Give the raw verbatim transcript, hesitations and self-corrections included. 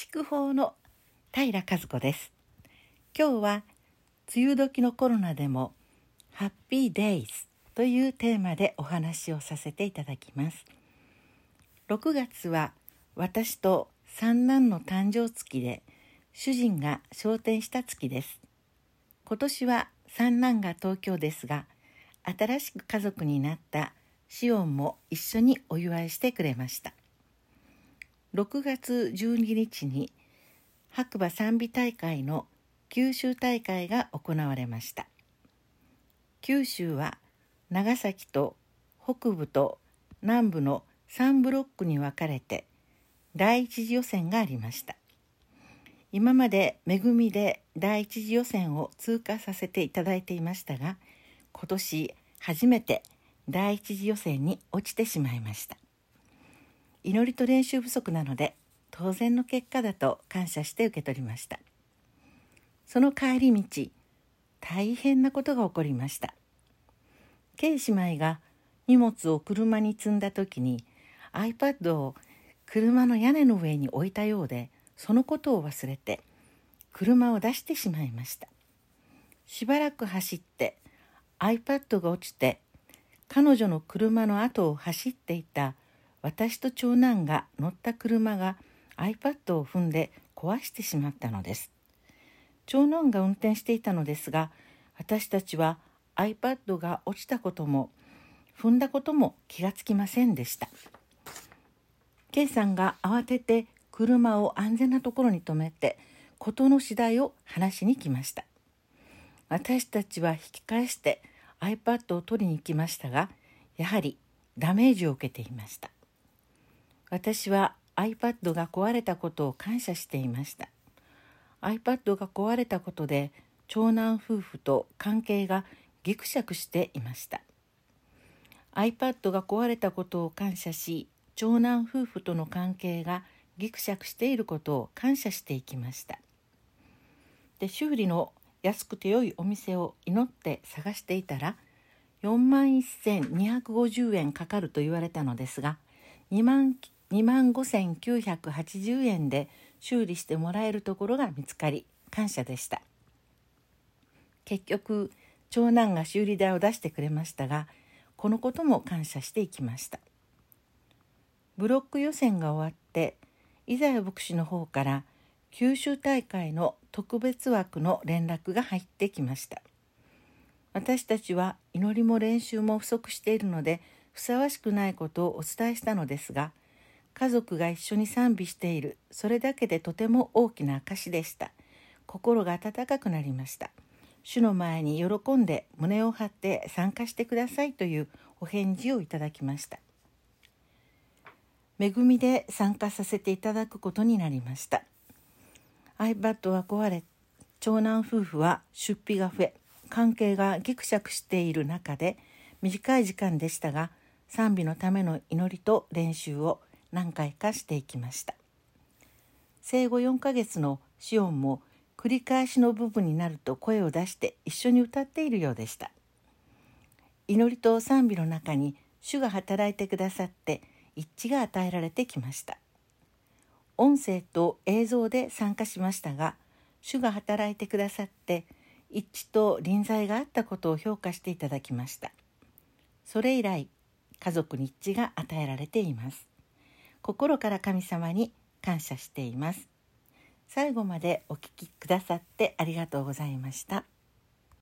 筑豊の平和子です。今日は梅雨時のコロナでもハッピーデイズというテーマでお話をさせていただきます。ろくがつは私と三男の誕生月で主人が昇天した月です。今年は三男が東京ですが、新しく家族になったシオンも一緒にお祝いしてくれました。ろくがつじゅうににちに白馬賛美大会の九州大会が行われました。九州は長崎と北部と南部のさんブロックに分かれて第一次予選がありました。今まで恵みで第一次予選を通過させていただいていましたが、今年初めて第一次予選に落ちてしまいました。祈りと練習不足なので当然の結果だと感謝して受け取りました。その帰り道、大変なことが起こりました。K姉妹が荷物を車に積んだ時に iPad を車の屋根の上に置いたようで、そのことを忘れて車を出してしまいました。しばらく走って iPad が落ちて、彼女の車の後を走っていた私と長男が乗った車が iPad を踏んで壊してしまったのです。長男が運転していたのですが、私たちは iPad が落ちたことも踏んだことも気がつきませんでした。Kさんが慌てて車を安全なところに止めて事の次第を話しに来ました。私たちは引き返して iPad を取りに行きましたが、やはりダメージを受けていました。私は iPad が壊れたことを感謝していました。iPad が壊れたことで長男夫婦と関係がギクシャクしていました。iPad が壊れたことを感謝し、長男夫婦との関係がギクシャクしていることを感謝していきました。で、修理の安くて良いお店を祈って探していたら、よんまんせんにひゃくごじゅうえんかかると言われたのですが、にまんごせんきゅうひゃくはちじゅうえんで修理してもらえるところが見つかり、感謝でした。結局、長男が修理代を出してくれましたが、このことも感謝していきました。ブロック予選が終わって、イザヤ牧師の方から九州大会の特別枠の連絡が入ってきました。私たちは祈りも練習も不足しているので、ふさわしくないことをお伝えしたのですが、家族が一緒に賛美している、それだけでとても大きな証でした。心が温かくなりました。主の前に喜んで胸を張って参加してくださいというお返事をいただきました。恵みで参加させていただくことになりました。iPad は壊れ、長男夫婦は出費が増え、関係がギクシャクしている中で、短い時間でしたが、賛美のための祈りと練習を何回かしていきました。生後よんかげつのシオンも繰り返しの部分になると声を出して一緒に歌っているようでした。祈りと賛美の中に主が働いてくださって一致が与えられてきました。音声と映像で参加しましたが、主が働いてくださって一致と臨在があったことを評価していただきました。それ以来、家族に一致が与えられています。心から神様に感謝しています。最後までお聞きくださってありがとうございました。